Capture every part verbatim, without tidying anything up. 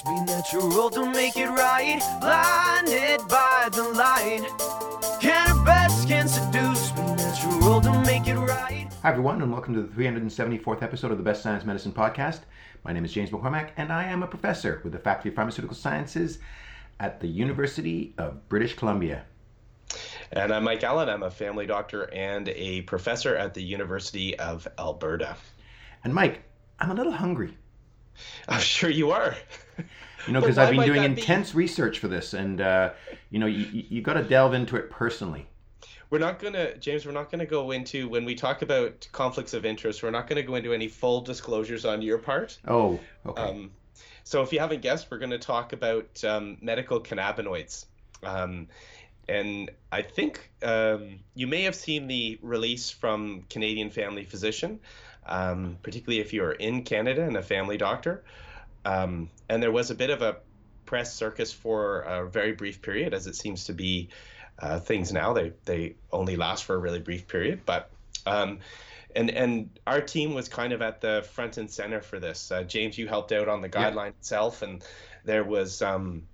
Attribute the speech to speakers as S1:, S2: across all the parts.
S1: Be natural to make it right, blinded by the light. Cannabis can seduce, be natural to make it right.
S2: Hi everyone, and welcome to the three hundred seventy-fourth episode of the Best Science Medicine Podcast. My name is James McCormack, and I am a professor with the Faculty of Pharmaceutical Sciences at the University of British Columbia.
S3: And I'm Mike Allen. I'm a family doctor and a professor at the University of Alberta.
S2: And Mike, I'm a little hungry.
S3: I'm sure you are.
S2: You know, because I've been doing intense be? research for this, and uh, you know, you you got to delve into it personally.
S3: We're not going to, James, we're not going to go into, when we talk about conflicts of interest, we're not going to go into any full disclosures on your part.
S2: Oh, okay.
S3: Um, so if you haven't guessed, we're going to talk about um, medical cannabinoids. Um, and I think um, you may have seen the release from Canadian Family Physician, um, particularly if you're in Canada and a family doctor. Um, and there was a bit of a press circus for a very brief period, as it seems to be uh, things now. They they only last for a really brief period. But um, and and our team was kind of at the front and center for this. Uh, James, you helped out on the guideline yeah. itself, and there was um,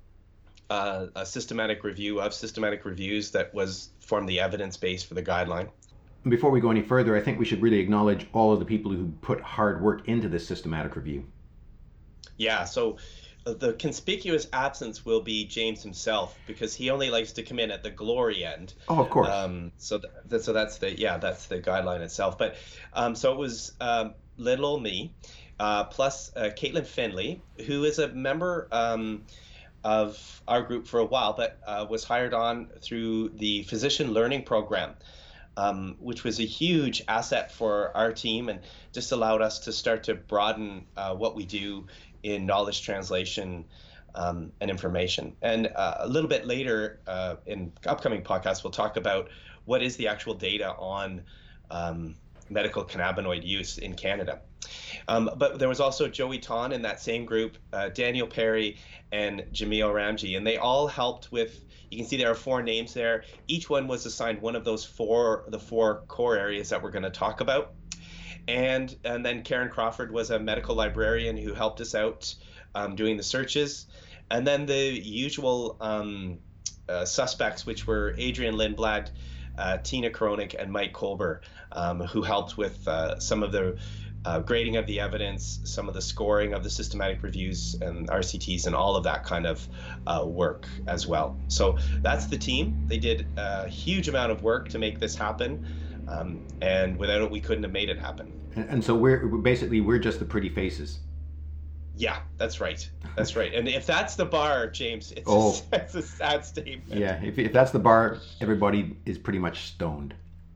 S3: uh, a systematic review of systematic reviews that was formed the evidence base for the guideline.
S2: Before we go any further, I think we should really acknowledge all of the people who put hard work into this systematic review.
S3: Yeah, so the conspicuous absence will be James himself, because he only likes to come in at the glory end.
S2: Oh, of course.
S3: Um, so th- so that's the yeah that's the guideline itself. But um, so it was um, little old me, uh, plus uh, Caitlin Finley, who is a member um, of our group for a while, but uh, was hired on through the Physician Learning Program. Um, which was a huge asset for our team and just allowed us to start to broaden uh, what we do in knowledge translation um, and information. And uh, a little bit later uh, in upcoming podcasts, we'll talk about what is the actual data on um, medical cannabinoid use in Canada. Um, but there was also Joey Ton in that same group, uh, Daniel Perry, and Jamil Ramji, and they all helped with. You can see there are four names there. Each one was assigned one of those four, the four core areas that we're going to talk about. And and then Karen Crawford was a medical librarian who helped us out um, doing the searches. And then the usual um, uh, suspects, which were Adrian Lindblad, uh, Tina Kronik, and Mike Kolber, um, who helped with uh, some of the Uh, grading of the evidence, some of the scoring of the systematic reviews and R C Ts and all of that kind of uh, work as well. So that's the team. They did a huge amount of work to make this happen, um, and without it, we couldn't have made it happen.
S2: And, and so we're basically, we're just the pretty faces.
S3: Yeah, that's right. That's right. And if that's the bar, James, it's,
S2: oh.
S3: a, it's a sad statement.
S2: Yeah, if, if that's the bar, everybody is pretty much stoned.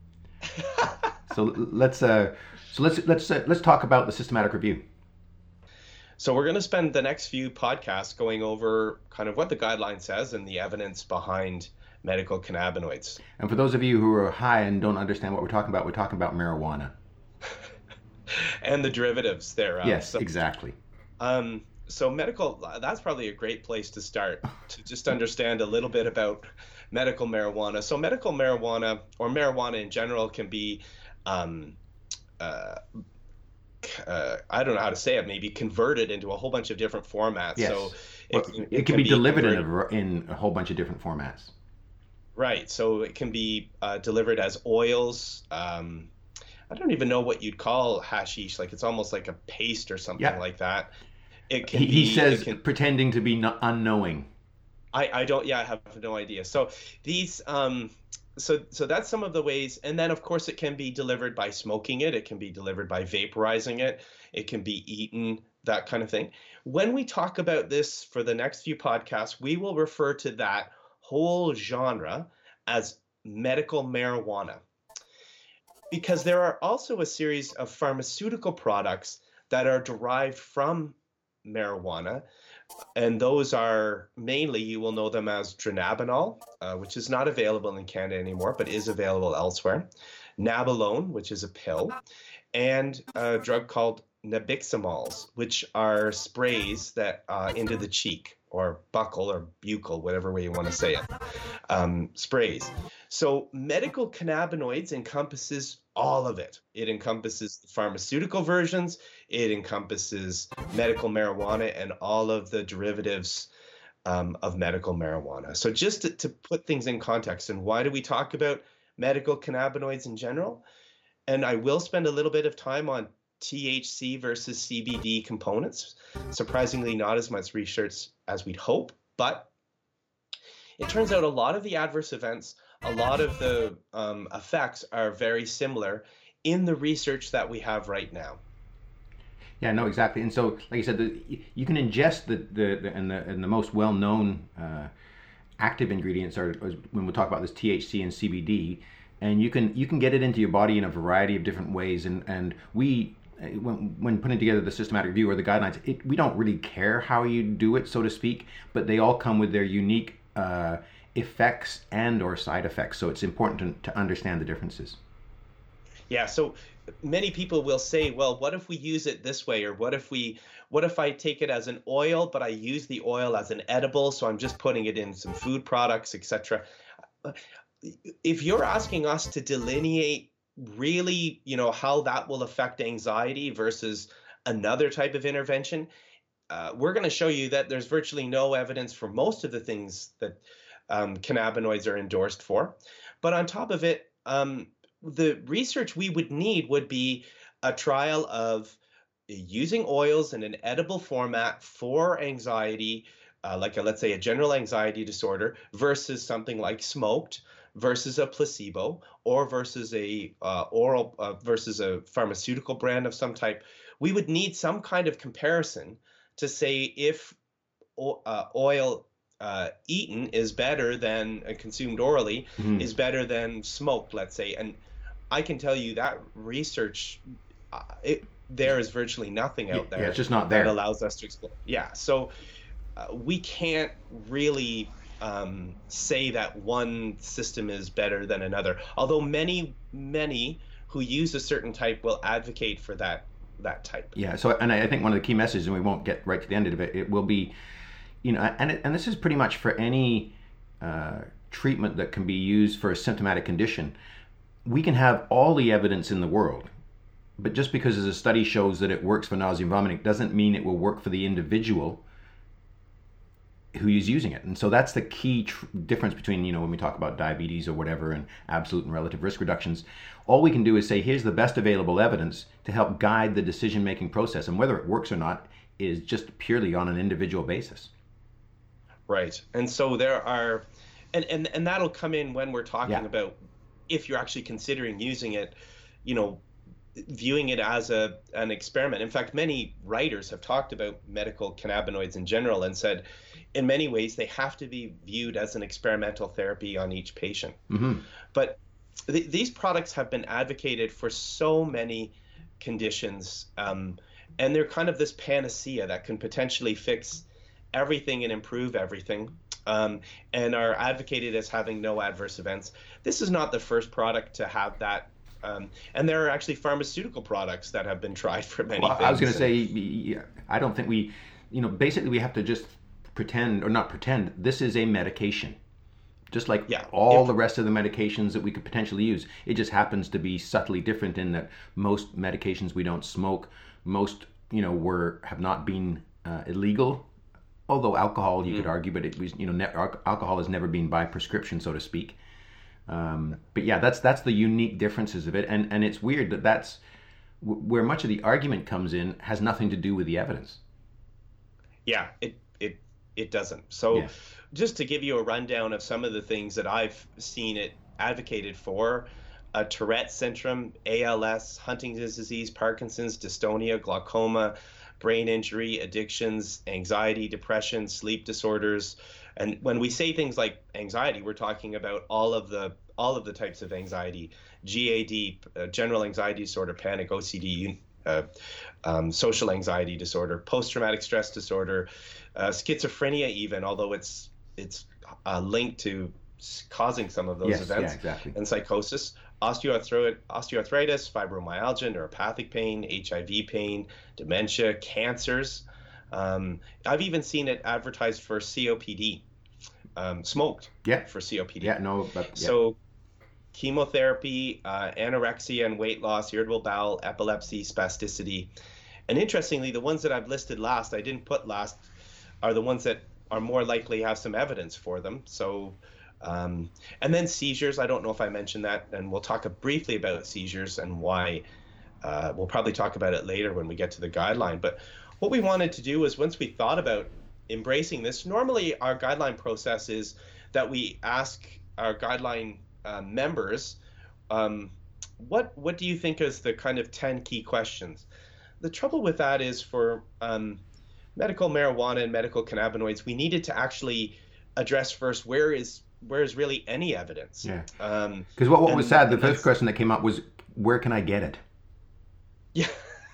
S2: So let's... Uh, So let's let's uh, let's talk about the systematic review.
S3: So we're going to spend the next few podcasts going over kind of what the guideline says and the evidence behind medical cannabinoids.
S2: And for those of you who are high and don't understand what we're talking about, we're talking about marijuana.
S3: And the derivatives thereof.
S2: Yes,
S3: so,
S2: exactly.
S3: Um, so medical, that's probably a great place to start, to just understand a little bit about medical marijuana. So medical marijuana, or marijuana in general, can be... Um, Uh, uh, I don't know how to say it, maybe converted into a whole bunch of different formats.
S2: Yes.
S3: So
S2: it, well,
S3: it,
S2: it, it can, can be, be delivered in a, in a whole bunch of different formats.
S3: Right. So it can be uh, delivered as oils. Um, I don't even know what you'd call hashish. Like it's almost like a paste or something yeah. like that. It can
S2: he,
S3: be,
S2: he says
S3: it can,
S2: pretending to be no, unknowing.
S3: I, I don't, yeah, I have no idea. So these... Um, So so that's some of the ways. And then, of course, it can be delivered by smoking it. It can be delivered by vaporizing it. It can be eaten, that kind of thing. When we talk about this for the next few podcasts, we will refer to that whole genre as medical marijuana, because there are also a series of pharmaceutical products that are derived from marijuana. And those are mainly, you will know them as dronabinol, uh, which is not available in Canada anymore, but is available elsewhere. Nabilone, which is a pill, and a drug called nabiximols, which are sprays that uh, into the cheek or buccal or buccal, whatever way you want to say it, um, sprays. So medical cannabinoids encompasses all of it. It encompasses the pharmaceutical versions. It encompasses medical marijuana and all of the derivatives um, of medical marijuana. So just to, to put things in context, and why do we talk about medical cannabinoids in general? And I will spend a little bit of time on T H C versus C B D components. Surprisingly, not as much research as we'd hope, but it turns out a lot of the adverse events, a lot of the um, effects are very similar in the research that we have right now.
S2: Yeah, no, exactly. And so, like I said, the, you can ingest the, the, the, and, the and the most well-known uh, active ingredients are, when we talk about this, T H C and C B D, and you can you can get it into your body in a variety of different ways. And, and we, when, when putting together the systematic review or the guidelines, it, we don't really care how you do it, so to speak, but they all come with their unique uh, effects and or side effects. So it's important to, to understand the differences.
S3: Yeah, so many people will say, well, what if we use it this way? Or what if we, what if I take it as an oil, but I use the oil as an edible, so I'm just putting it in some food products, et cetera. If you're asking us to delineate really, you know, how that will affect anxiety versus another type of intervention, uh, we're going to show you that there's virtually no evidence for most of the things that um, cannabinoids are endorsed for. But on top of it, um, the research we would need would be a trial of using oils in an edible format for anxiety, uh, like a, let's say a general anxiety disorder, versus something like smoked, versus a placebo, or versus a uh, oral uh, versus a pharmaceutical brand of some type. We would need some kind of comparison to say if uh, oil uh, eaten is better than uh, consumed orally, mm-hmm. is better than smoked, let's say. And I can tell you that research, uh, it, there is virtually nothing out there.
S2: Yeah, it's just not there.
S3: That allows us to explore. Yeah, so uh, we can't really um, say that one system is better than another. Although many, many who use a certain type will advocate for that that type.
S2: Yeah. So, and I think one of the key messages, and we won't get right to the end of it, it will be, you know, and it, and this is pretty much for any uh, treatment that can be used for a symptomatic condition. We can have all the evidence in the world, but just because a study shows that it works for nausea and vomiting doesn't mean it will work for the individual who is using it. And so that's the key tr- difference between, you know, when we talk about diabetes or whatever and absolute and relative risk reductions. All we can do is say, here's the best available evidence to help guide the decision-making process. And whether it works or not is just purely on an individual basis.
S3: Right. And so there are, and, and, and that'll come in when we're talking yeah. about if you're actually considering using it, you know, viewing it as a an experiment. In fact, many writers have talked about medical cannabinoids in general and said, in many ways, they have to be viewed as an experimental therapy on each patient. Mm-hmm. But th- these products have been advocated for so many conditions, um, and they're kind of this panacea that can potentially fix everything and improve everything. Um, and are advocated as having no adverse events. This is not the first product to have that. Um, and there are actually pharmaceutical products that have been tried for many
S2: well,
S3: things.
S2: I was going to say, I don't think we, you know, basically we have to just pretend, or not pretend, this is a medication. Just like yeah, all if, the rest of the medications that we could potentially use. It just happens to be subtly different in that most medications we don't smoke. Most, you know, were have not been uh, illegal. Although alcohol, you mm. could argue, but it was, you know, ne- alcohol has never been by prescription, so to speak. Um, but yeah, that's that's the unique differences of it, and and it's weird that that's w- where much of the argument comes in has nothing to do with the evidence.
S3: Yeah, it it it doesn't. So,
S2: yeah.
S3: just to give you a rundown of some of the things that I've seen it advocated for: uh, Tourette syndrome, A L S, Huntington's disease, Parkinson's, dystonia, glaucoma, brain injury, addictions, anxiety, depression, sleep disorders. And when we say things like anxiety, we're talking about all of the all of the types of anxiety: G A D, uh, general anxiety disorder, panic, O C D, uh, um, social anxiety disorder, post-traumatic stress disorder, uh, schizophrenia even, although it's it's uh, linked to causing some of those
S2: yes,
S3: events
S2: yeah, exactly.
S3: and psychosis. Osteoarthritis, osteoarthritis, fibromyalgia, neuropathic pain, H I V pain, dementia, cancers. Um, I've even seen it advertised for C O P D, um, smoked
S2: yeah.
S3: for C O P D.
S2: Yeah, no, but yeah.
S3: So chemotherapy, uh, anorexia and weight loss, irritable bowel, epilepsy, spasticity. And interestingly, the ones that I've listed last, I didn't put last, are the ones that are more likely to have some evidence for them. So, um, and then seizures, I don't know if I mentioned that, and we'll talk briefly about seizures and why. Uh, we'll probably talk about it later when we get to the guideline. But what we wanted to do was, once we thought about embracing this, normally our guideline process is that we ask our guideline uh, members, um, what what do you think is the kind of ten key questions? The trouble with that is, for um, medical marijuana and medical cannabinoids, we needed to actually address first, where is where is really any evidence?
S2: Yeah.
S3: Um,
S2: Because what, what was sad, the first question that came up was, where can I get it?
S3: Yeah.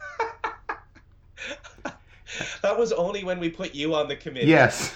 S3: That was only when we put you on the committee.
S2: Yes.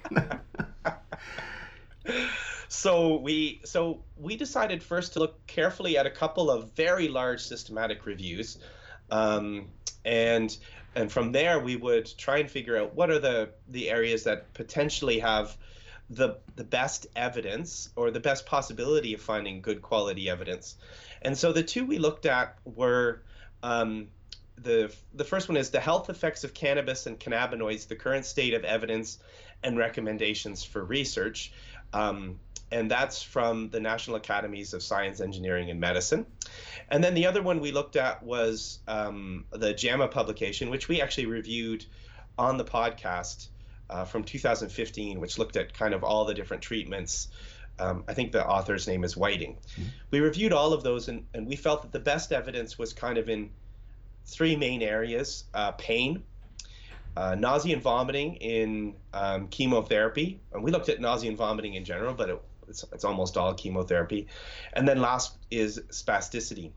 S3: So we so we decided first to look carefully at a couple of very large systematic reviews, um, and and from there we would try and figure out what are the the areas that potentially have the the best evidence, or the best possibility of finding good quality evidence. And so the two we looked at were, um, the the first one is the health effects of cannabis and cannabinoids, the current state of evidence and recommendations for research. Um, and that's from the National Academies of Science, Engineering, and Medicine. And then the other one we looked at was um, the JAMA publication, which we actually reviewed on the podcast uh, from two thousand fifteen, which looked at kind of all the different treatments. Um, I think the author's name is Whiting. Mm-hmm. We reviewed all of those, and, and we felt that the best evidence was kind of in three main areas: uh, pain, uh, nausea and vomiting in um, chemotherapy. And we looked at nausea and vomiting in general, but it, it's, it's almost all chemotherapy. And then last is spasticity.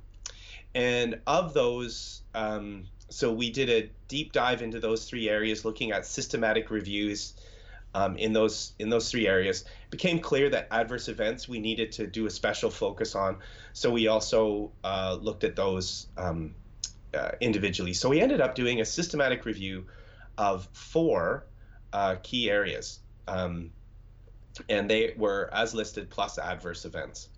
S3: And of those, um, so we did a deep dive into those three areas, looking at systematic reviews um, in those in those three areas. It became clear that adverse events we needed to do a special focus on. So we also uh, looked at those um, uh, individually. So we ended up doing a systematic review of four uh, key areas. Um, and they were as listed, plus adverse events.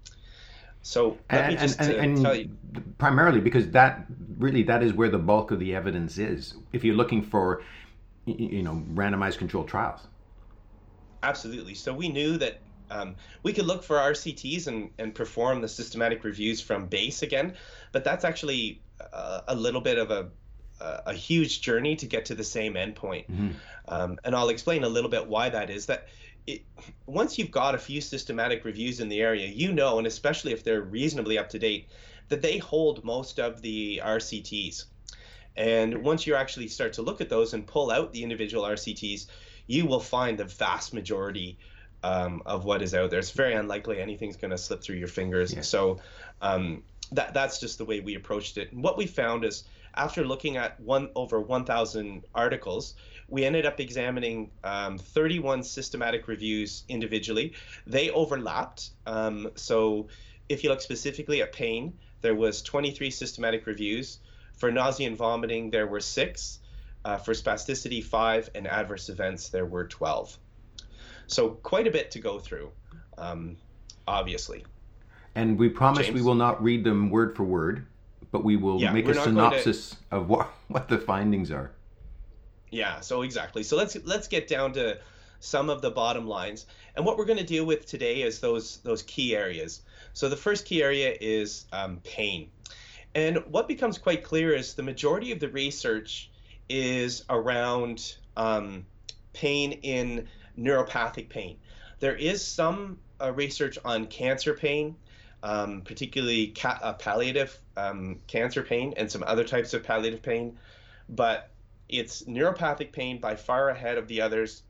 S3: So let
S2: and,
S3: me just
S2: and,
S3: uh,
S2: and
S3: tell you.
S2: Primarily because that really that is where the bulk of the evidence is. If you're looking for, you know, randomized controlled trials.
S3: Absolutely. So we knew that um, we could look for R C Ts and, and perform the systematic reviews from base again, but that's actually a, a little bit of a a huge journey to get to the same endpoint. Mm-hmm. Um, and I'll explain a little bit why that is. That it, once you've got a few systematic reviews in the area, you know, and especially if they're reasonably up to date, that they hold most of the R C Ts. And once you actually start to look at those and pull out the individual R C Ts, you will find the vast majority um, of what is out there. It's very unlikely anything's going to slip through your fingers. Yeah. So um, that that's just the way we approached it. And what we found is, after looking at one over one thousand articles, we ended up examining um, thirty-one systematic reviews individually. They overlapped. Um, so if you look specifically at pain, there was twenty-three systematic reviews. For nausea and vomiting, there were six. Uh, for spasticity, five. And adverse events, there were twelve. So quite a bit to go through, um, obviously.
S2: And we promise
S3: James?
S2: we will not read them word for word, but we will
S3: yeah,
S2: make a synopsis
S3: to...
S2: of what, what the findings are.
S3: Yeah, so exactly. So let's let's get down to some of the bottom lines. And what we're going to deal with today is those those key areas. So the first key area is um, pain. And what becomes quite clear is the majority of the research is around um, pain in neuropathic pain. There is some uh, research on cancer pain, um, particularly ca- uh, palliative um, cancer pain and some other types of palliative pain, but it's neuropathic pain by far ahead of the others.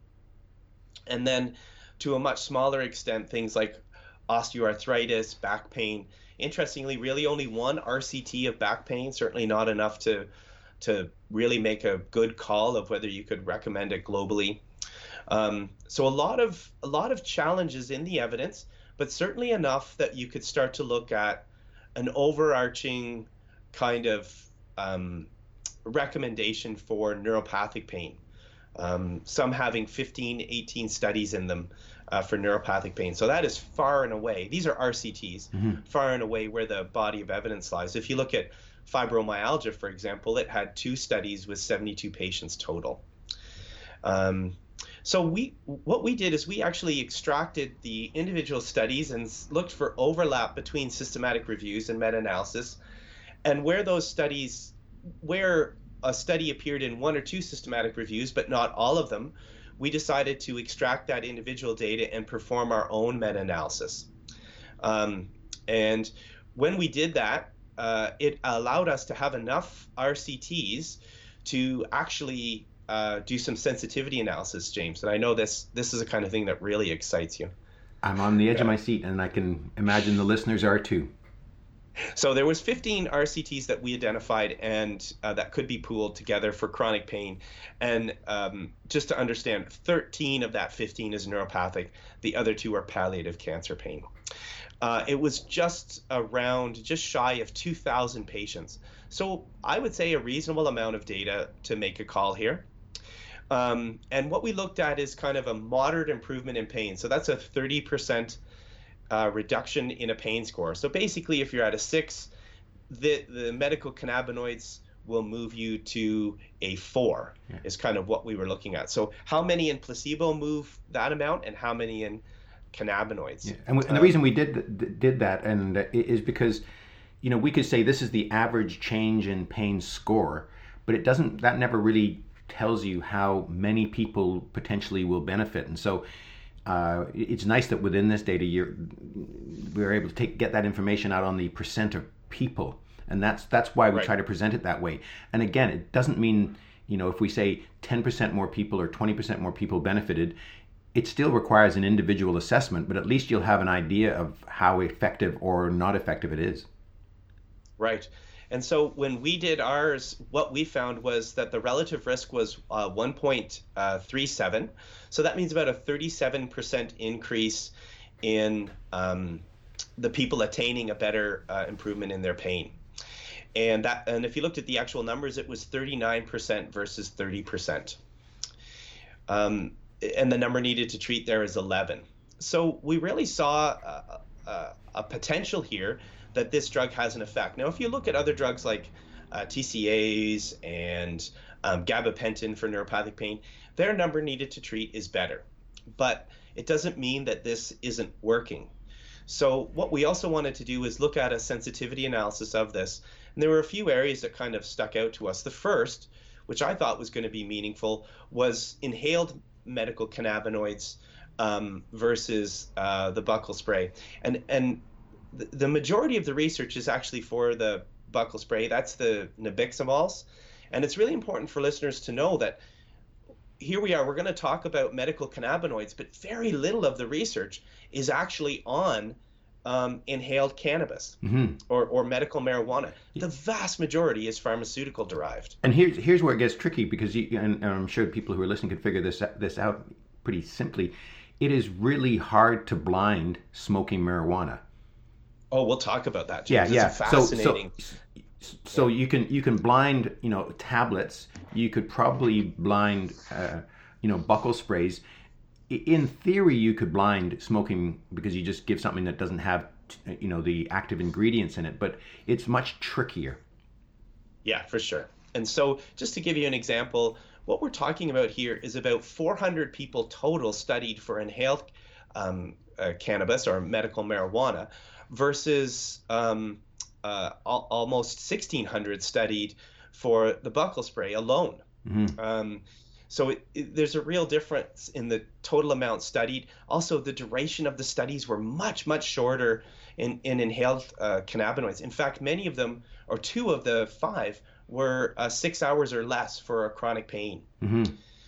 S3: And then to a much smaller extent, things like osteoarthritis, back pain. Interestingly, really only one R C T of back pain, certainly not enough to to really make a good call of whether you could recommend it globally. Um, so a lot of a lot of challenges in the evidence, but certainly enough that you could start to look at an overarching kind of um, recommendation for neuropathic pain. Um, some having fifteen, eighteen studies in them uh, for neuropathic pain. So that is far and away, these are R C Ts, mm-hmm. far and away where the body of evidence lies. If you look at fibromyalgia, for example, it had two studies with seventy-two patients total. Um, so we, what we did is we actually extracted the individual studies and looked for overlap between systematic reviews and meta-analysis, and where those studies, where a study appeared in one or two systematic reviews, but not all of them, we decided to extract that individual data and perform our own meta-analysis. Um, and when we did that, uh, it allowed us to have enough R C Ts to actually uh, do some sensitivity analysis, James. And I know this this is the kind of thing that really excites you.
S2: I'm on the edge yeah. of my seat, and I can imagine the listeners are too.
S3: So there was fifteen R C Ts that we identified and uh, that could be pooled together for chronic pain. And um, just to understand, thirteen of that fifteen is neuropathic. The other two are palliative cancer pain. Uh, it was just around, just shy of two thousand patients. So I would say a reasonable amount of data to make a call here. Um, and what we looked at is kind of a moderate improvement in pain. So that's a thirty percent Uh, reduction in a pain score. So basically, if you're at a six, the, the medical cannabinoids will move you to a four, yeah. is kind of what we were looking at. So how many in placebo move that amount and how many in cannabinoids?
S2: Yeah. And, we, and the um, reason we did did that and uh, is because, you know, we could say this is the average change in pain score, but it doesn't, that never really tells you how many people potentially will benefit. And so Uh, it's nice that within this data you're, we're able to take get that information out on the percent of people, and that's that's why we right. try to present it that way. And again, it doesn't mean, you know, if we say ten percent more people or twenty percent more people benefited, it still requires an individual assessment, but at least you'll have an idea of how effective or not effective it is.
S3: Right. And so when we did ours, what we found was that the relative risk was uh, one point three seven. So that means about a thirty-seven percent increase in um, the people attaining a better uh, improvement in their pain. And that, and if you looked at the actual numbers, it was thirty-nine percent versus thirty percent. Um, and the number needed to treat there is eleven. So we really saw a, a, a potential here that this drug has an effect. Now, if you look at other drugs like uh, T C As and um, gabapentin for neuropathic pain, their number needed to treat is better. But it doesn't mean that this isn't working. So what we also wanted to do is look at a sensitivity analysis of this. And there were a few areas that kind of stuck out to us. The first, which I thought was going to be meaningful, was inhaled medical cannabinoids um, versus uh, the buccal spray. And, and the majority of the research is actually for the buccal spray. That's the nabiximols. And it's really important for listeners to know that here we are, we're going to talk about medical cannabinoids, but very little of the research is actually on um, inhaled cannabis mm-hmm. or, or medical marijuana. The vast majority is pharmaceutical derived.
S2: And here's, here's where it gets tricky, because you, and, and I'm sure people who are listening can figure this, this out pretty simply. It is really hard to blind smoking marijuana.
S3: Oh, we'll talk about that, James.
S2: Yeah,
S3: it's
S2: yeah.
S3: Fascinating.
S2: So, so, so you can you can blind, you know, tablets. You could probably blind, uh, you know, buccal sprays. In theory, you could blind smoking because you just give something that doesn't have, you know, the active ingredients in it. But it's much trickier.
S3: Yeah, for sure. And so, just to give you an example, what we're talking about here is about four hundred people total studied for inhaled um, uh, cannabis or medical marijuana, versus um, uh, al- almost sixteen hundred studied for the buccal spray alone. Mm-hmm. Um, so it, it, there's a real difference in the total amount studied. Also, the duration of the studies were much, much shorter in, in inhaled uh, cannabinoids. In fact, many of them, or two of the five, were uh, six hours or less for a chronic pain. Mm-hmm.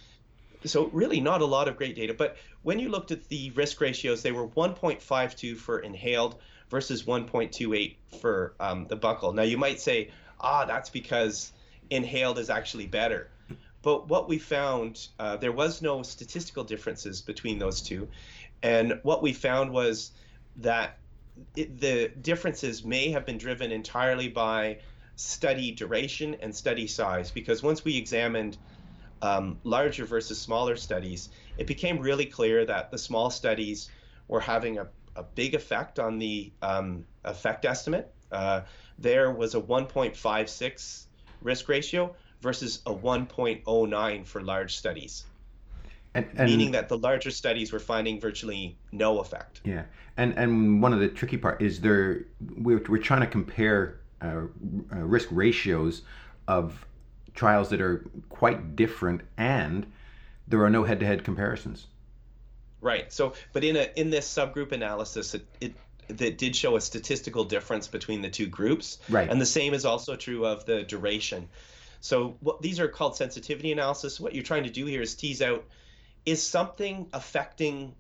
S3: So really not a lot of great data. But when you looked at the risk ratios, they were one point five two for inhaled versus one point two eight for um, the buccal. Now you might say, ah, that's because inhaled is actually better. But what we found, uh, there was no statistical differences between those two. And what we found was that it, the differences may have been driven entirely by study duration and study size, because once we examined um, larger versus smaller studies, it became really clear that the small studies were having a, a big effect on the um, effect estimate. Uh, there was a one point five six risk ratio versus a one point oh nine for large studies. And, and, meaning that the larger studies were finding virtually no effect.
S2: Yeah, and and one of the tricky part is there we're we're trying to compare uh, uh, risk ratios of trials that are quite different, and there are no head-to-head comparisons.
S3: Right. So, but in a in this subgroup analysis, it it that did show a statistical difference between the two groups.
S2: Right.
S3: And the same is also true of the duration. So what these are called sensitivity analysis. What you're trying to do here is tease out, is something affecting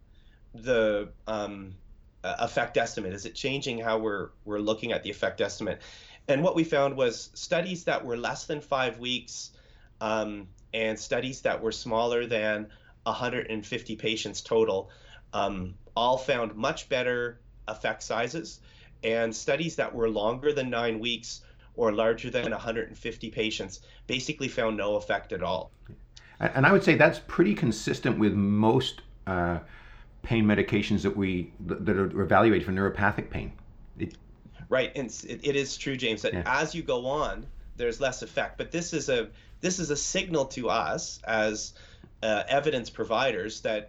S3: the um, uh, effect estimate? Is it changing how we're we're looking at the effect estimate? And what we found was studies that were less than five weeks um, and studies that were smaller than one hundred fifty patients total um, all found much better effect sizes. And studies that were longer than nine weeks or larger than one hundred fifty patients basically found no effect at all.
S2: And I would say that's pretty consistent with most uh, pain medications that we that are evaluated for neuropathic pain. It,
S3: right, and it, it is true, James, that
S2: yeah.
S3: as you go on, there's less effect. But this is a this is a signal to us as uh, evidence providers that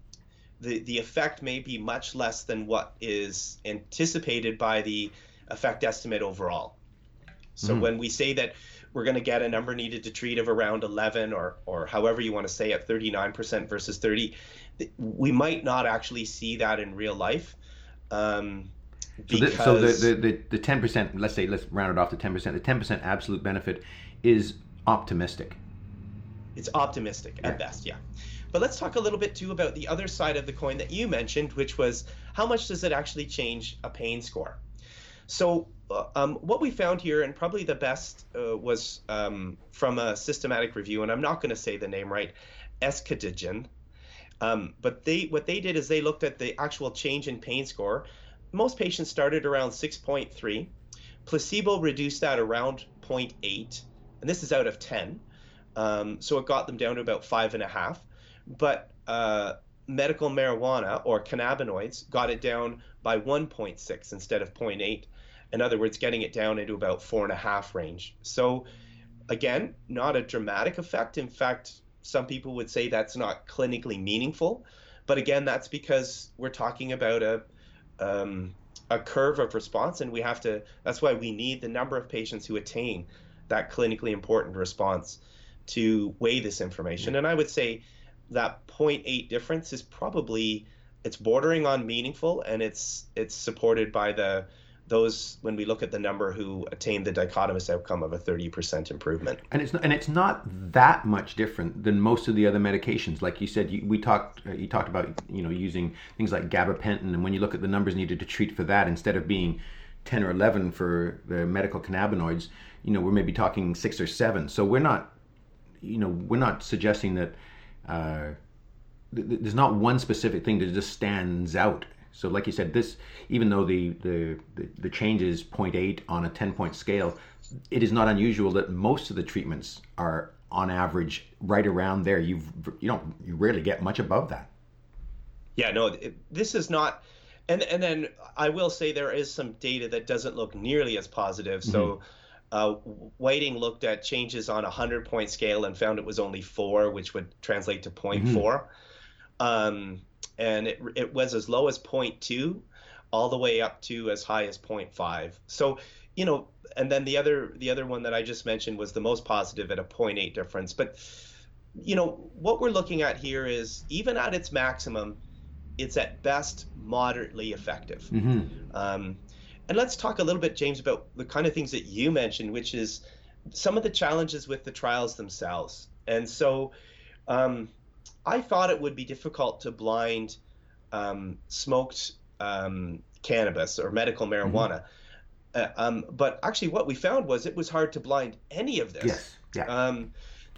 S3: the the effect may be much less than what is anticipated by the effect estimate overall. So mm-hmm. when we say that we're going to get a number needed to treat of around eleven or or however you want to say it, thirty-nine percent versus thirty, we might not actually see that in real life. Um,
S2: so the, so the, the, the, the ten percent, let's say, let's round it off to ten percent, the ten percent absolute benefit is optimistic.
S3: It's optimistic at yeah. best, yeah. But let's talk a little bit too about the other side of the coin that you mentioned, which was how much does it actually change a pain score? So uh, um, what we found here, and probably the best uh, was um, from a systematic review, and I'm not going to say the name right, Escadigen. Um, but they what they did is they looked at the actual change in pain score. Most patients started around six point three. Placebo reduced that around zero point eight, and this is out of ten. Um, so it got them down to about five and a half. But uh, medical marijuana or cannabinoids got it down by one point six instead of zero point eight. In other words, getting it down into about four and a half range. So again, not a dramatic effect. In fact, some people would say that's not clinically meaningful. But again, that's because we're talking about a um, a curve of response, and we have to. That's why we need the number of patients who attain that clinically important response to weigh this information. And I would say that zero point eight difference is probably, it's bordering on meaningful, and it's it's supported by the those when we look at the number who attained the dichotomous outcome of a thirty percent improvement.
S2: And it's not, and it's not that much different than most of the other medications. Like you said, you, we talked uh, you talked about you know using things like gabapentin, and when you look at the numbers needed to treat for that, instead of being ten or eleven for the medical cannabinoids, you know we're maybe talking six or seven. So we're not you know we're not suggesting that uh, th- there's not one specific thing that just stands out. So like you said, this, even though the, the, the, the change is zero point eight on a ten-point scale, it is not unusual that most of the treatments are on average right around there. You've, you don't, you rarely get much above that.
S3: Yeah, no, it, this is not, and, and then I will say there is some data that doesn't look nearly as positive. Mm-hmm. So uh, Whiting looked at changes on a hundred-point scale and found it was only four, which would translate to zero point four. Mm-hmm. Um, and it it was as low as zero point two all the way up to as high as zero point five. So, you know, and then the other the other one that I just mentioned was the most positive at a zero point eight difference. But, you know, what we're looking at here is even at its maximum, it's at best moderately effective. Mm-hmm. Um, and let's talk a little bit, James, about the kind of things that you mentioned, which is some of the challenges with the trials themselves. And so um, I thought it would be difficult to blind um, smoked um, cannabis or medical marijuana. Mm-hmm. Uh, um, but actually what we found was it was hard to blind any of this.
S2: Yes. Yeah.
S3: Um,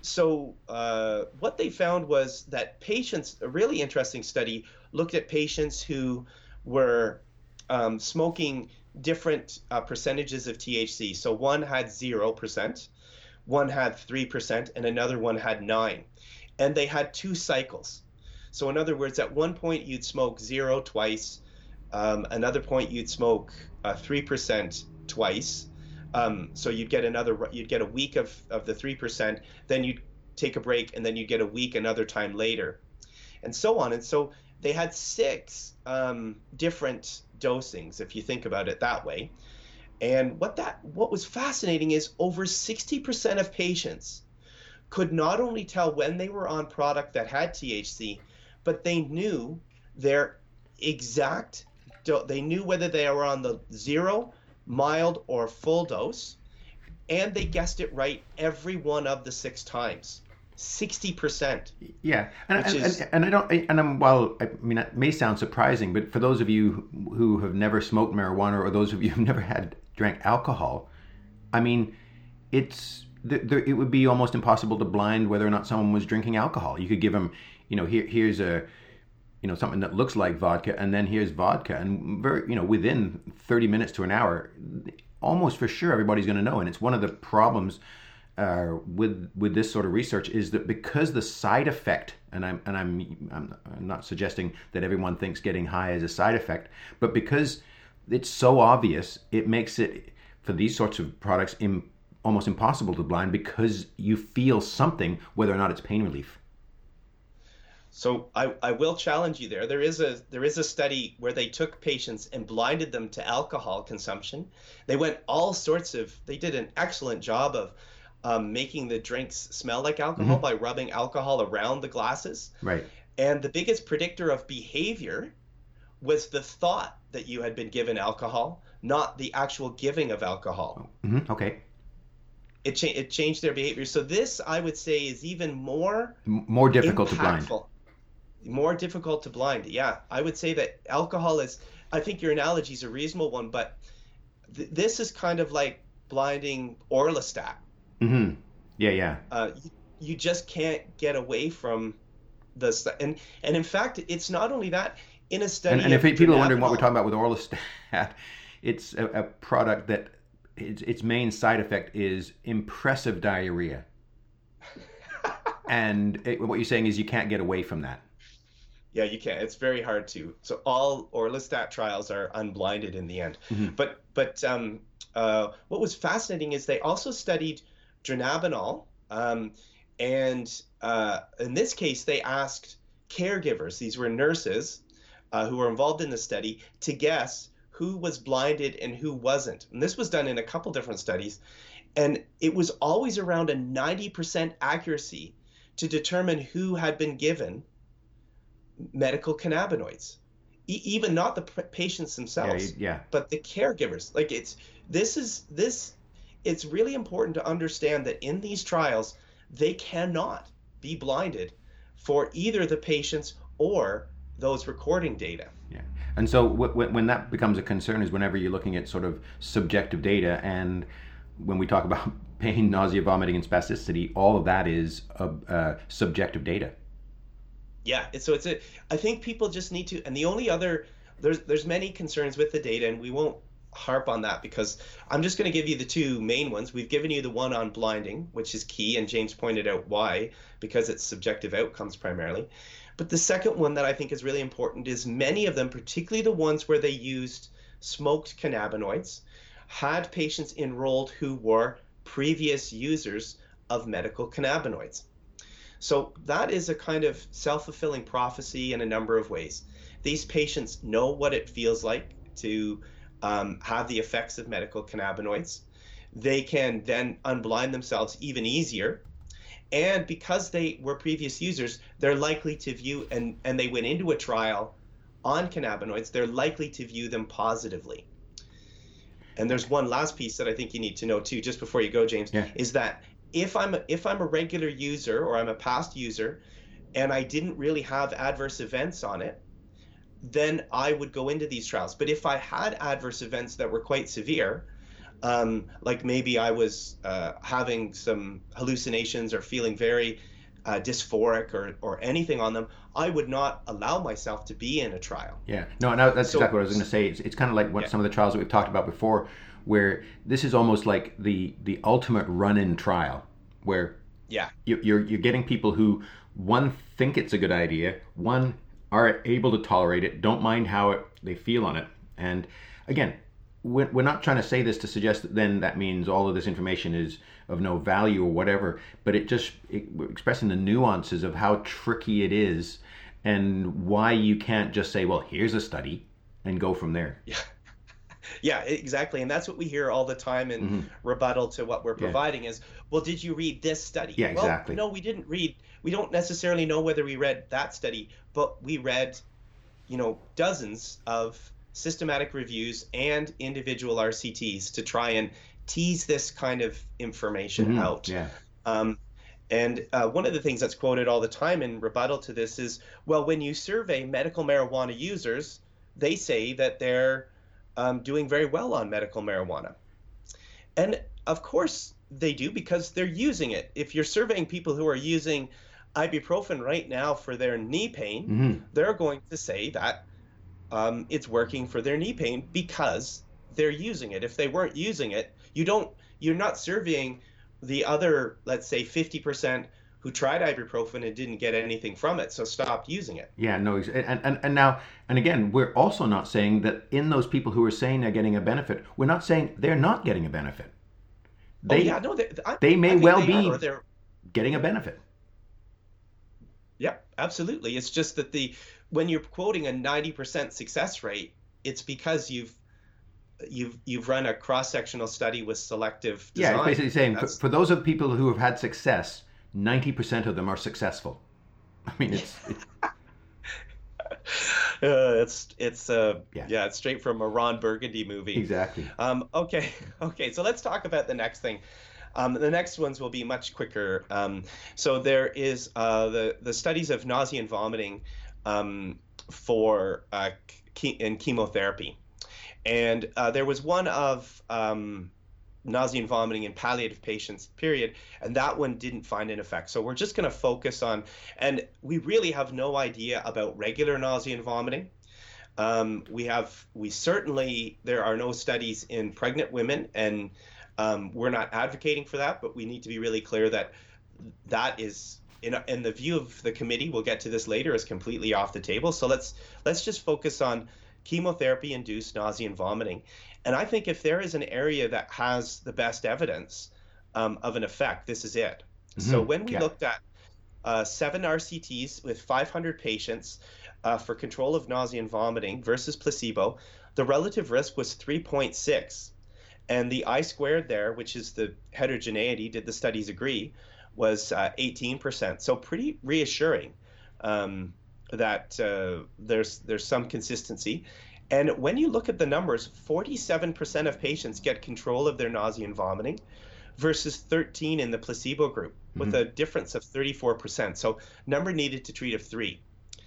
S3: so uh, what they found was that patients, a really interesting study, looked at patients who were um, smoking different uh, percentages of T H C. So one had zero percent, one had three percent, and another one had nine. And they had two cycles. So in other words, at one point you'd smoke zero twice, um, another point you'd smoke uh, three percent twice. Um, so you'd get another, you'd get a week of, of the three percent, then you'd take a break, and then you'd get a week another time later, and so on. And so they had six um, different dosings, if you think about it that way. And what that what was fascinating is over sixty percent of patients could not only tell when they were on product that had T H C, but they knew their exact do- they knew whether they were on the zero, mild, or full dose, and they guessed it right every one of the six times. sixty percent.
S2: Yeah, and and,
S3: is...
S2: and and I don't and I'm well. I mean, it may sound surprising, but for those of you who have never smoked marijuana, or those of you who've never had drank alcohol, I mean, it's there, it would be almost impossible to blind whether or not someone was drinking alcohol. You could give them, you know, here here's a, you know, something that looks like vodka, and then here's vodka, and very, you know, within thirty minutes to an hour, almost for sure everybody's going to know. And it's one of the problems Uh, with with this sort of research is that because the side effect, and I'm and I'm I'm not suggesting that everyone thinks getting high is a side effect, but because it's so obvious, it makes it for these sorts of products im, almost impossible to blind, because you feel something, whether or not it's pain relief.
S3: So I, I will challenge you there. There is a there is a study where they took patients and blinded them to alcohol consumption. They went all sorts of. They did an excellent job of Um, making the drinks smell like alcohol mm-hmm. by rubbing alcohol around the glasses.
S2: Right.
S3: And the biggest predictor of behavior was the thought that you had been given alcohol, not the actual giving of alcohol.
S2: Mm-hmm. Okay.
S3: It, cha- it changed their behavior. So this, I would say, is even more
S2: M- more difficult
S3: impactful.
S2: to blind.
S3: More difficult to blind. Yeah, I would say that alcohol is. I think your analogy is a reasonable one, but th- this is kind of like blinding Orlistat.
S2: Mm-hmm. Yeah, yeah.
S3: Uh, you, you just can't get away from the and and in fact, it's not only that. In a study,
S2: and, and if people are wondering what we're
S3: Dronabinol,
S2: talking about with Orlistat, it's a, a product that its, its main side effect is impressive diarrhea. And it, what you're saying is you can't get away from that.
S3: Yeah, you can't. It's very hard to. So all Orlistat trials are unblinded in the end. Mm-hmm. But but um, uh, what was fascinating is they also studied Dronabinol, um, and uh, in this case, they asked caregivers, these were nurses uh, who were involved in the study, to guess who was blinded and who wasn't. And this was done in a couple different studies, and it was always around a ninety percent accuracy to determine who had been given medical cannabinoids, e- even not the p- patients themselves,
S2: yeah, yeah.
S3: but the caregivers. Like it's this is this. It's really important to understand that in these trials, they cannot be blinded for either the patients or those recording data.
S2: Yeah. And so w- when that becomes a concern is whenever you're looking at sort of subjective data, and when we talk about pain, nausea, vomiting, and spasticity, all of that is uh, uh, subjective data.
S3: Yeah. So it's a, I think people just need to, and the only other, there's, there's many concerns with the data, and we won't harp on that because I'm just going to give you the two main ones. We've given you the one on blinding, which is key, and James pointed out why, because it's subjective outcomes primarily. But the second one that I think is really important is many of them, particularly the ones where they used smoked cannabinoids, had patients enrolled who were previous users of medical cannabinoids. So that is a kind of self-fulfilling prophecy in a number of ways. These patients know what it feels like to Um, have the effects of medical cannabinoids. They can then unblind themselves even easier. And because they were previous users, they're likely to view, and, and they went into a trial on cannabinoids, they're likely to view them positively. And there's one last piece that I think you need to know too, just before you go, James,
S2: yeah.
S3: is that if I'm, a, if I'm a regular user or I'm a past user and I didn't really have adverse events on it, then I would go into these trials. But if I had adverse events that were quite severe, um, like maybe I was uh, having some hallucinations or feeling very uh, dysphoric or, or anything on them, I would not allow myself to be in a trial.
S2: Yeah, no, no that's
S3: So-
S2: exactly what I was going to say. It's, it's kind of like what
S3: Yeah.
S2: some of the trials that we've talked about before, where this is almost like the the ultimate run-in trial, where
S3: Yeah.
S2: you- you're you're getting people who, one, think it's a good idea, one, are able to tolerate it, don't mind how it, they feel on it. And again, we're, we're not trying to say this to suggest that then that means all of this information is of no value or whatever, but it just it, we're expressing the nuances of how tricky it is and why you can't just say, well, here's a study and go from there.
S3: Yeah. Yeah, exactly. And that's what we hear all the time in
S2: Mm-hmm.
S3: rebuttal to what we're
S2: Yeah.
S3: providing is, well, did you read this study?
S2: Yeah, exactly.
S3: Well, no, we didn't read. We don't necessarily know whether we read that study, but we read, you know, dozens of systematic reviews and individual R C Ts to try and tease this kind of information
S2: Mhm.
S3: out.
S2: Yeah.
S3: Um, and uh, one of the things that's quoted all the time in rebuttal to this is, well, when you survey medical marijuana users, they say that they're um, doing very well on medical marijuana. And of course they do, because they're using it. If you're surveying people who are using ibuprofen right now for their knee pain,
S2: Mhm.
S3: they're going to say that um, it's working for their knee pain because they're using it. If they weren't using it, you don't, you're not surveying the other, let's say fifty percent who tried ibuprofen and didn't get anything from it, so stopped using it.
S2: Yeah, no, ex- and, and, and now, and again, we're also not saying that in those people who are saying they're getting a benefit, we're not saying they're not getting a benefit. They,
S3: oh yeah, no, they, I,
S2: they may
S3: I think
S2: well
S3: they
S2: be
S3: are, or they're,
S2: getting a benefit.
S3: yeah, absolutely. It's just that the when you're quoting a ninety percent success rate, it's because you've you've you've run a cross-sectional study with selective design.
S2: Yeah, it's basically saying for,
S3: That's-
S2: for those of people who have had success, ninety percent of them are successful. I mean, it's, it's
S3: Uh, it's it's uh
S2: Yeah.
S3: yeah. it's straight from a Ron Burgundy movie.
S2: exactly.
S3: Um, okay, okay. So let's talk about the next thing. Um, the next ones will be much quicker. Um, so there is uh, the the studies of nausea and vomiting um, for uh, ke- in chemotherapy, and uh, there was one of um, nausea and vomiting in palliative patients, period, and that one didn't find an effect. So we're just going to focus on, and we really have no idea about regular nausea and vomiting. Um, we have, we certainly, there are no studies in pregnant women, and um, we're not advocating for that, but we need to be really clear that that is, in, in the view of the committee, we'll get to this later, is completely off the table. So let's let's just focus on chemotherapy-induced nausea and vomiting. And I think if there is an area that has the best evidence um, of an effect, this is it. So
S2: Mhm.
S3: when we
S2: Yeah.
S3: looked at uh, seven R C Ts with five hundred patients uh, for control of nausea and vomiting versus placebo, the relative risk was three point six. And the I squared there, which is the heterogeneity, did the studies agree, was uh, eighteen percent. So pretty reassuring um, that uh, there's there's some consistency. And when you look at the numbers, forty-seven percent of patients get control of their nausea and vomiting versus thirteen in the placebo group, with a difference of thirty-four percent. So number needed to treat of three.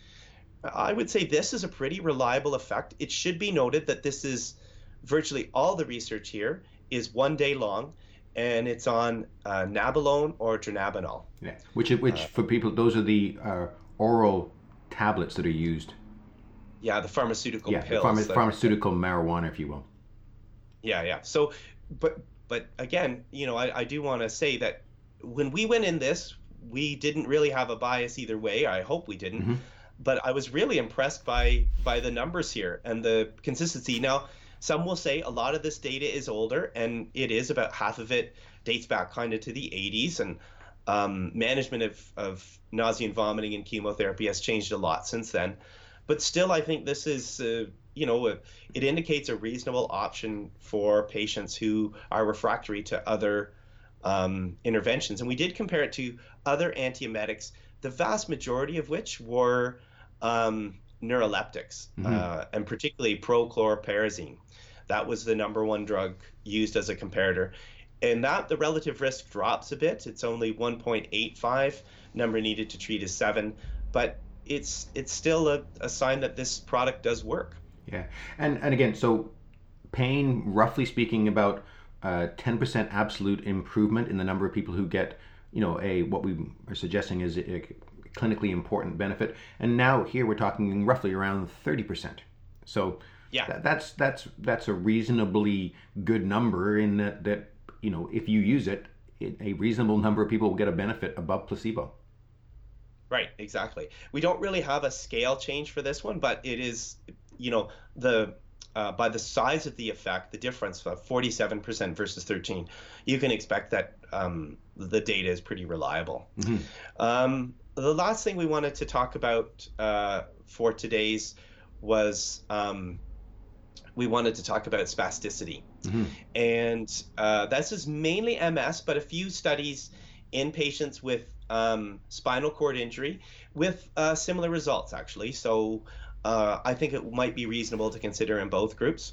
S3: I would say this is a pretty reliable effect. It should be noted that this is virtually all the research here is one day long, and it's on uh, nabilone or dronabinol.
S2: Yeah. Which, which for people, those are the uh, oral tablets that are used.
S3: Yeah, the pharmaceutical
S2: Yeah, the
S3: pills.
S2: pharma-
S3: that-
S2: pharmaceutical marijuana, if you will.
S3: Yeah, yeah. So, but but again, you know, I, I do want to say that when we went in this, we didn't really have a bias either way. I hope we didn't.
S2: Mhm.
S3: But I was really impressed by by the numbers here and the consistency. Now, some will say a lot of this data is older, and it is. About half of it dates back kind of to the eighties, and um, management of, of nausea and vomiting and chemotherapy has changed a lot since then. But still, I think this is, uh, you know, uh, it indicates a reasonable option for patients who are refractory to other um, interventions. And we did compare it to other antiemetics, the vast majority of which were um, neuroleptics,
S2: Mhm.
S3: uh, and particularly prochlorperazine. That was the number one drug used as a comparator. And that the relative risk drops a bit. It's only one point eight five. Number needed to treat is seven. But it's it's still a, a sign that this product does work.
S2: Yeah. And, and again, so pain, roughly speaking, about uh, ten percent absolute improvement in the number of people who get you know, a what we are suggesting is a clinically important benefit. And now here we're talking roughly around thirty percent. So
S3: yeah,
S2: that, that's that's that's a reasonably good number in that, that you know, if you use it, it, a reasonable number of people will get a benefit above placebo.
S3: Right, exactly. We don't really have a scale change for this one, but it is, you know, the uh, by the size of the effect, the difference of forty-seven percent versus thirteen, you can expect that um, the data is pretty reliable. Mm-hmm. Um, the last thing we wanted to talk about uh, for today's was um, we wanted to talk about spasticity. Mm-hmm. And uh, this is mainly M S, but a few studies in patients with um, spinal cord injury with uh, similar results, actually. So uh, I think it might be reasonable to consider in both groups.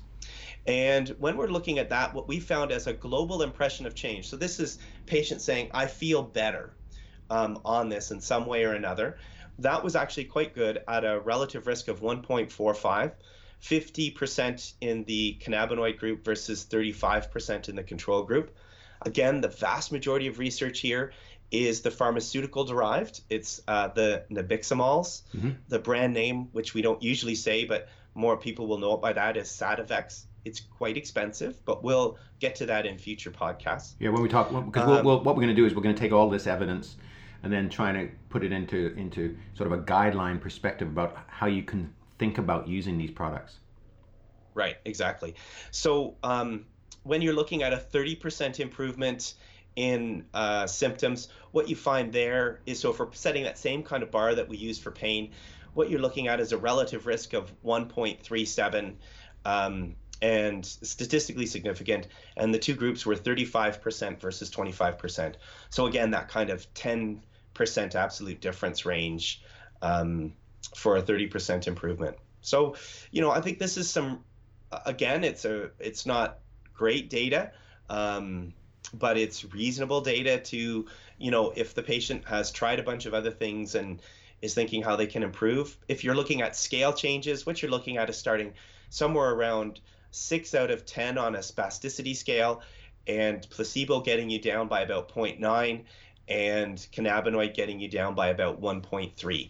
S3: And when we're looking at that, what we found as a global impression of change, so this is patients saying, I feel better um, on this in some way or another. That was actually quite good at a relative risk of one point four five, fifty percent in the cannabinoid group versus thirty-five percent in the control group. Again, the vast majority of research here is the pharmaceutical derived. It's uh, the nabiximols. Mm-hmm. The brand name, which we don't usually say, but more people will know it by that, is Sativex. It's quite expensive, but we'll get to that in future podcasts.
S2: Yeah, when we talk, because um, we'll, we'll, what we're going to do is we're going to take all this evidence and then trying to put it into into sort of a guideline perspective about how you can think about using these products.
S3: Right, exactly. So um, when you're looking at a thirty percent improvement in uh, symptoms, what you find there is, so if we're setting that same kind of bar that we use for pain, what you're looking at is a relative risk of one point three seven um, and statistically significant. And the two groups were thirty-five percent versus twenty-five percent. So again, that kind of ten percent absolute difference range um, for a thirty percent improvement. So, you know, I think this is some, again, it's a, it's not great data, um, but it's reasonable data to, you know, if the patient has tried a bunch of other things and is thinking how they can improve. If you're looking at scale changes, what you're looking at is starting somewhere around six out of ten on a spasticity scale, and placebo getting you down by about zero point nine, and cannabinoid getting you down by about one point three.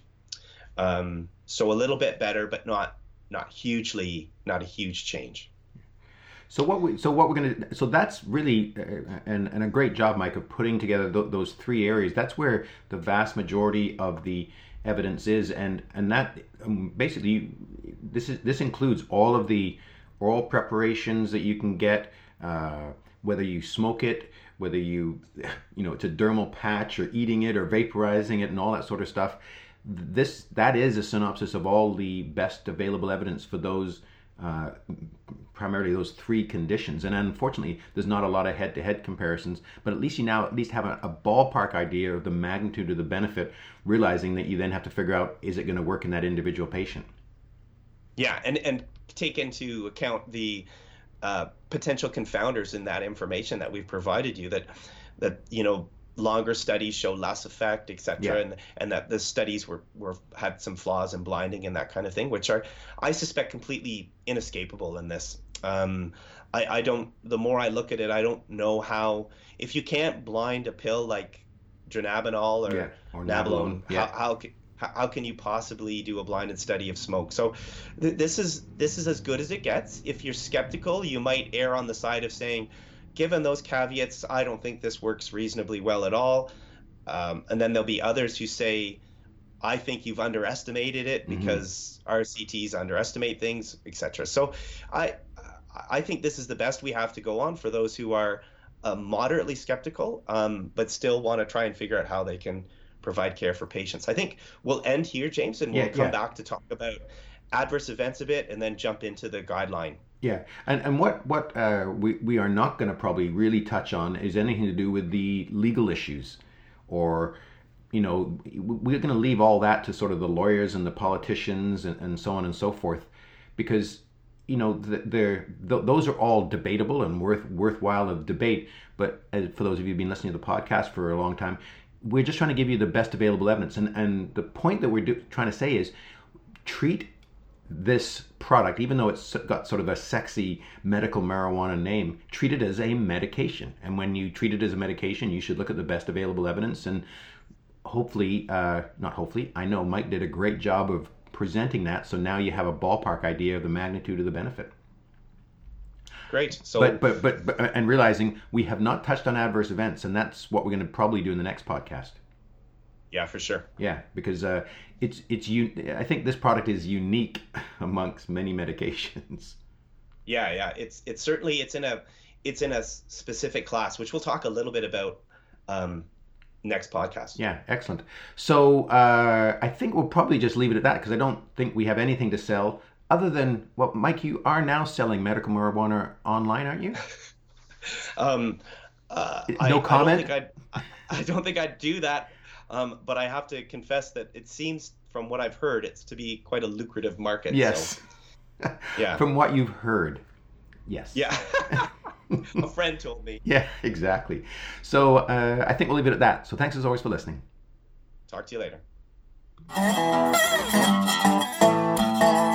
S3: Um, so a little bit better, but not not hugely, not a huge change.
S2: So what we so what we're going to so that's really uh, and and a great job, Mike, of putting together th- those three areas. That's where the vast majority of the evidence is, and and that um, basically this is this includes all of the oral preparations that you can get, uh, whether you smoke it, whether you you know it's a dermal patch, or eating it, or vaporizing it, and all that sort of stuff. This that is a synopsis of all the best available evidence for those. Uh, primarily those three conditions, and unfortunately there's not a lot of head-to-head comparisons, but at least you now at least have a, a ballpark idea of the magnitude of the benefit, realizing that you then have to figure out, is it going to work in that individual patient?
S3: Yeah, and and take into account the uh, potential confounders in that information that we've provided you, that that you know longer studies show less effect, et cetera, yeah. and and that the studies were, were had some flaws in blinding and that kind of thing, which are, I suspect, completely inescapable in this. Um, I, I don't. The more I look at it, I don't know how. If you can't blind a pill like dronabinol or,
S2: yeah, or
S3: nabilone,
S2: yeah.
S3: how, how how can you possibly do a blinded study of smoke? So th- this is this is as good as it gets. If you're skeptical, you might err on the side of saying, given those caveats, I don't think this works reasonably well at all. Um, and then there'll be others who say, I think you've underestimated it because mm-hmm. R C Ts underestimate things, et cetera. So I I think this is the best we have to go on for those who are uh, moderately skeptical, um, but still want to try and figure out how they can provide care for patients. I think we'll end here, James, and we'll
S2: yeah,
S3: come
S2: yeah.
S3: back to talk about adverse events a bit and then jump into the guideline.
S2: Yeah, and and what what uh, we we are not going to probably really touch on is anything to do with the legal issues, or you know we're going to leave all that to sort of the lawyers and the politicians and, and so on and so forth, because you know they're, th- those are all debatable and worth worthwhile of debate. But as, for those of you who've been listening to the podcast for a long time, we're just trying to give you the best available evidence, and and the point that we're do, trying to say is treat this product, even though it's got sort of a sexy medical marijuana name, treat it as a medication. And when you treat it as a medication, you should look at the best available evidence. And hopefully, uh, not hopefully, I know Mike did a great job of presenting that. So now you have a ballpark idea of the magnitude of the benefit.
S3: Great. So,
S2: but, but, but, but, and realizing we have not touched on adverse events, and that's what we're going to probably do in the next podcast.
S3: Yeah, for sure.
S2: Yeah, because uh, it's it's un- I think this product is unique amongst many medications.
S3: Yeah, yeah, it's it's certainly it's in a it's in a specific class, which we'll talk a little bit about um, next podcast.
S2: Yeah, excellent. So uh, I think we'll probably just leave it at that, because I don't think we have anything to sell other than, well, Mike, you are now selling medical marijuana online, aren't you?
S3: um, uh,
S2: no
S3: I,
S2: comment.
S3: I don't think I'd, I don't think I'd do that. Um, but I have to confess that it seems, from what I've heard, it's to be quite a lucrative market.
S2: Yes.
S3: So, yeah.
S2: From what you've heard. Yes.
S3: Yeah. A friend told me.
S2: Yeah, exactly. So uh, I think we'll leave it at that. So thanks as always for listening.
S3: Talk to you later.